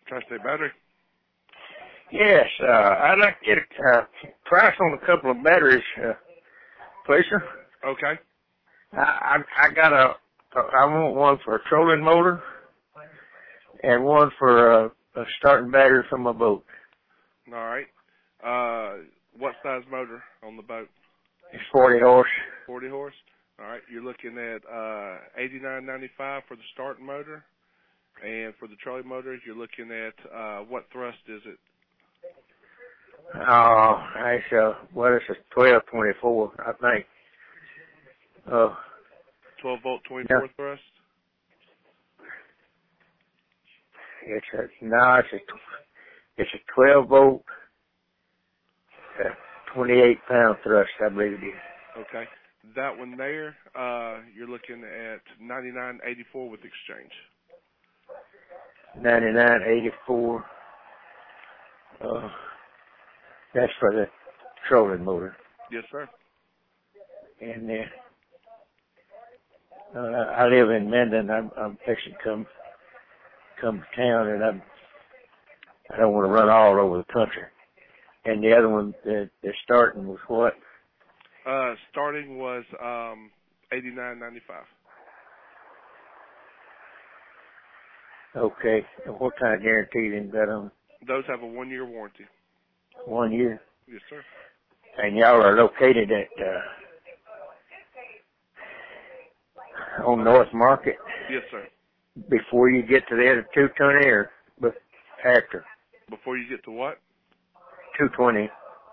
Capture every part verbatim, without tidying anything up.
Tri-State Battery? Yes, uh, I'd like to get a uh, price on a couple of batteries, uh, please, sir. Okay. I, I, I got a, I want one for a trolling motor and one for a, a starting battery for my boat. All right. Uh, what size motor on the boat? It's forty horse. forty horse? All right. You're looking at uh, eighty-nine ninety-five for the starting motor. And for the trolley motors, you're looking at, uh, what thrust is it? Oh, it's uh, what is it? Twelve twenty four, I think. Oh, twelve volt, twenty-four yeah. thrust? It's a no, it's a it's a twelve volt, uh, twenty eight pound thrust, I believe it is. Okay. That one there, uh, you're looking at ninety-nine eighty-four with exchange. Ninety nine eighty four. Uh, that's for the trolling motor. Yes, sir. And then uh, I live in Mendon. I'm, I'm fixing to come come to town, and I'm I don't want to run all over the country. And the other one that they're starting was what? Uh, starting was um, eighty-nine ninety-five. Okay. And what kind of guarantee they got on? Those have a one-year warranty. One year. Yes, sir. And y'all are located at uh, on North Market. Yes, sir. Before you get to the other two twenty, or after? Before you get to what? Two twenty.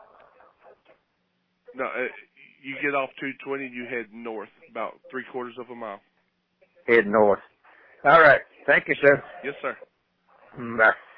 No, uh, you get off two twenty, you head north about three quarters of a mile. Head north. All right. Thank you, sir. Yes, sir. Bye.